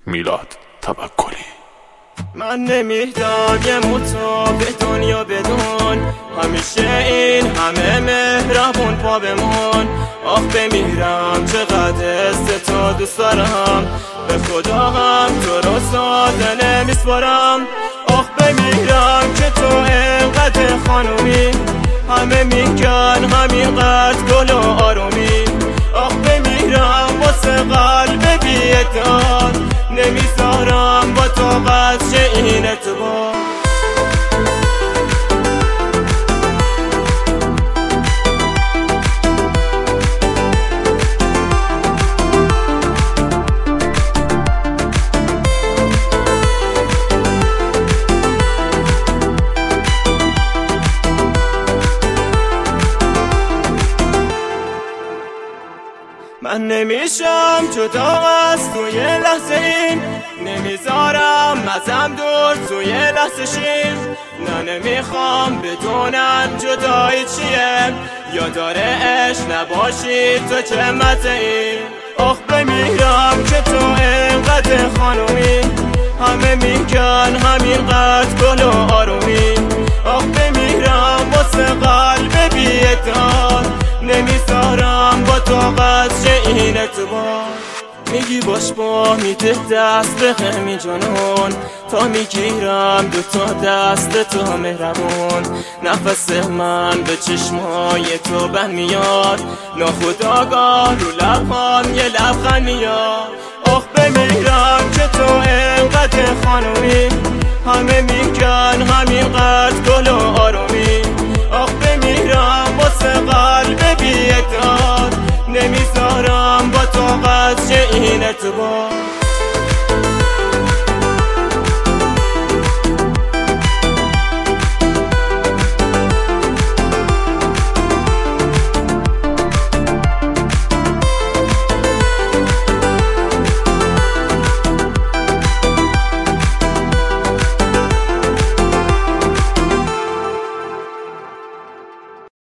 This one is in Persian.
میلاد توکلی. من نمیدم یه موتو به دنیا بدون، همیشه این همه مهربون پا بمون. آخ بمیرم چقدر است تو دوست دارم، به خدا هم تو رو ساده نمیسپارم. آخ بمیرم که تو اینقدر خانومی، همه میگن همینقدر گل و آرومی. آخ بمیرم واسه قلب بی اعتبار، نمیذارم با تو قدر این اعتبار. من نمیشم جدا از توی لحظه این، نمیذارم ازم دور توی لحظه شیم. نه نمیخوام بدونم جدایی چیه، یا داره عشق نباشی تو چه مزه‌ای. آخ بمیرم که تو اینقدر خانومی، همه میگن همینقدر گل و آرومی. آخ بمیرم واسه قلب بی اعتبار، نمیذارم با تو قدر این اعتبار. میگی باش با میده دست به همین جنون، تا میگیرم دوتا دست تو مهربون. نفس من به چشمای تو بند میاد، ناخودآگاه رو لبهام یه لبخند میاد. آخ بمیرم که تو اینقدر خانومی، همه میگن همینقدر گل و آرومی. آخ بمیرم واسه قلب بی اعتبار، نمیذارم با تو قدر این اعتبار.